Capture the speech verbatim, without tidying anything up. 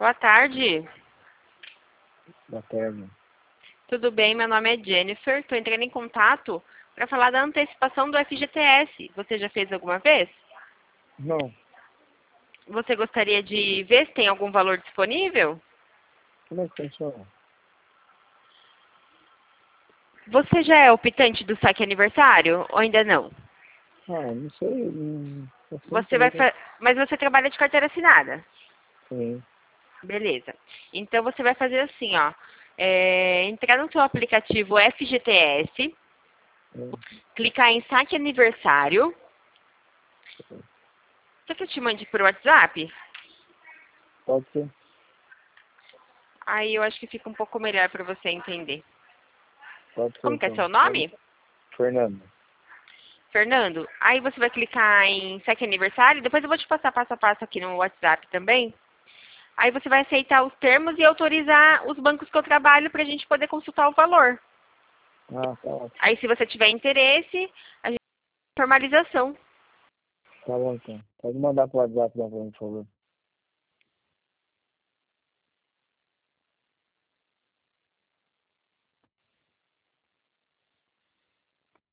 Boa tarde. Boa tarde. Tudo bem? Meu nome é Jennifer. Estou entrando em contato para falar da antecipação do F G T S. Você já fez alguma vez? Não, Você gostaria de ver se tem algum valor disponível? como é que funciona? Você já é optante do saque aniversário ou ainda não? Ah, não sei. Não, assim Você vai também. fa... Mas você trabalha de carteira assinada? Sim. Beleza. Então você vai fazer assim, ó. É, entrar no seu aplicativo F G T S, É, clicar em saque aniversário. Quer que eu te mande por WhatsApp? pode ser. Aí eu acho que fica um pouco melhor para você entender. Pode ser Como que é então. seu Pode. nome? Fernando. Fernando. Aí você vai clicar em saque aniversário. Depois eu vou te passar passo a passo aqui no WhatsApp também. Aí você vai aceitar os termos e autorizar os bancos que eu trabalho para a gente poder consultar o valor. Ah, tá ótimo. Aí se você tiver interesse, a gente faz formalização. Tá bom então. Pode mandar pro WhatsApp da por favor.